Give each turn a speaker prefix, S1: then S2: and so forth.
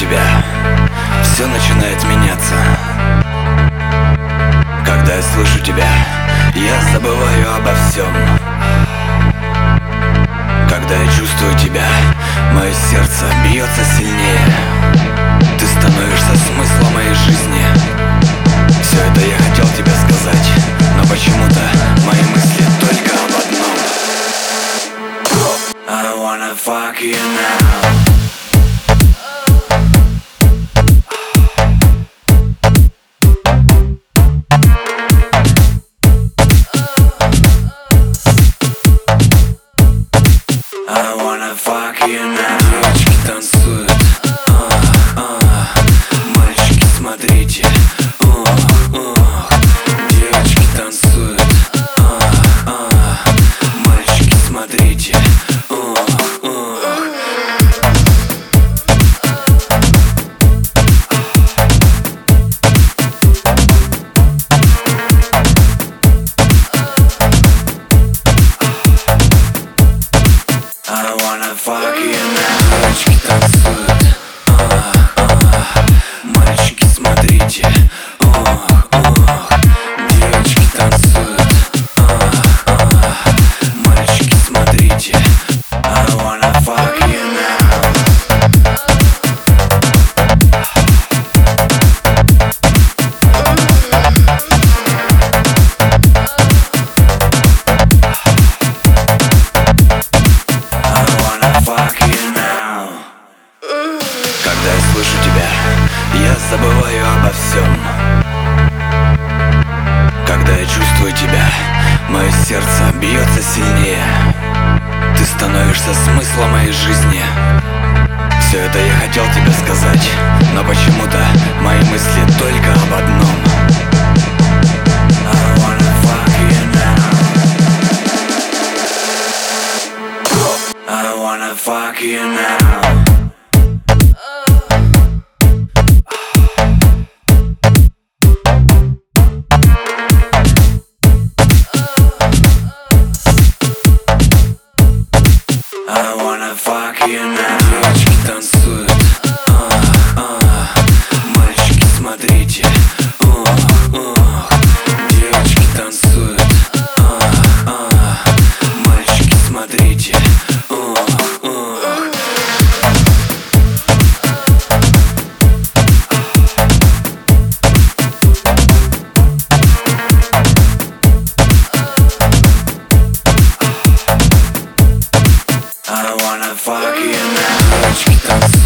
S1: тебя, все начинает меняться. Когда я слышу тебя, я забываю обо всем. Когда я чувствую тебя, мое сердце бьется сильнее. Ты становишься смыслом моей жизни. Все это я хотел тебе сказать, но почему-то мои мысли только об одном. I wanna fuck you now. I wanna fuck you now. Девочки танцуют, мальчики, смотрите, девочки танцуют, мальчики, смотрите, I wanna fuck you now. Девочки танцуют, мальчики, смотрите, девочки танцуют, мальчики, смотрите, I wanna fuck you now. Когда я слышу тебя, я забываю обо всем. Когда я чувствую тебя, мое сердце бьется сильнее. Ты становишься смыслом моей жизни. Все это я хотел тебе сказать, но почему-то мои мысли только об одном. I wanna fuck you now. I wanna fuck you now. I wanna fuck you now. Девочки танцуют, мальчики, смотрите, девочки танцуют, мальчики, смотрите, I wanna fuck you now. Девочки танцуют.